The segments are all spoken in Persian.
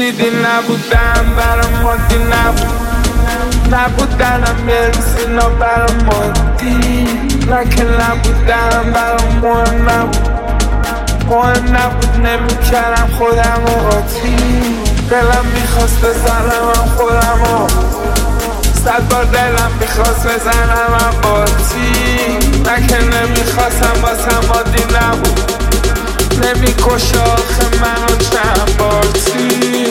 میدی نبودم برام مادی نبودنم یه روز اینا برام مادی لکه نبودم برام مهم نبود نمیکردم خودم و قاطی دلم میخواست بزنم خودم و 100 بار دلم میخواست بزنم قاطی لکه نمیخواستم واسم عادی نبود نمیکش آخه منو چند بارتی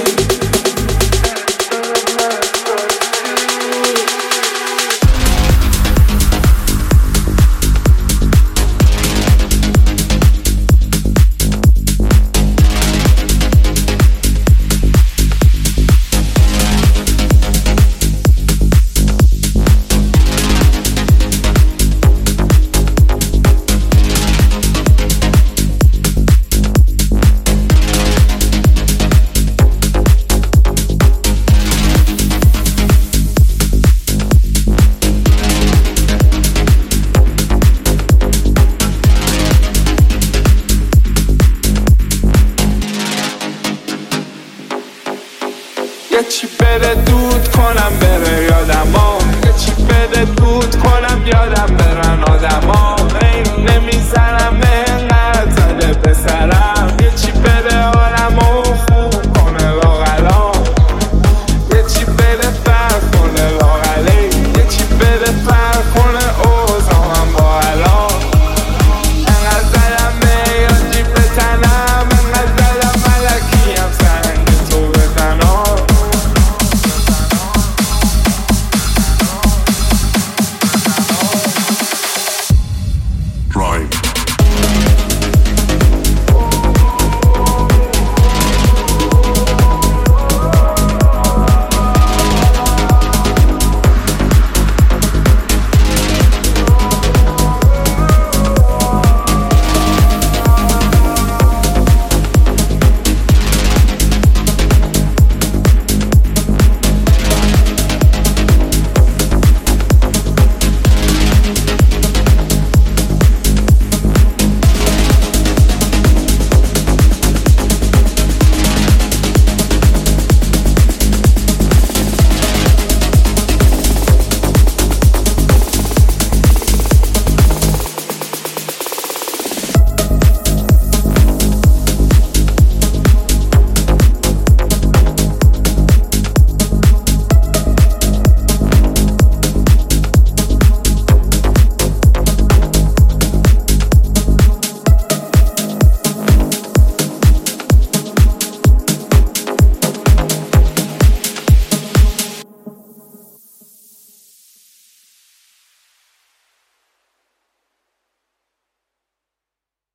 یه چی بره دود کنم بره یادم یه چی بره دود کنم یادم برن آدم ها این نمیزنم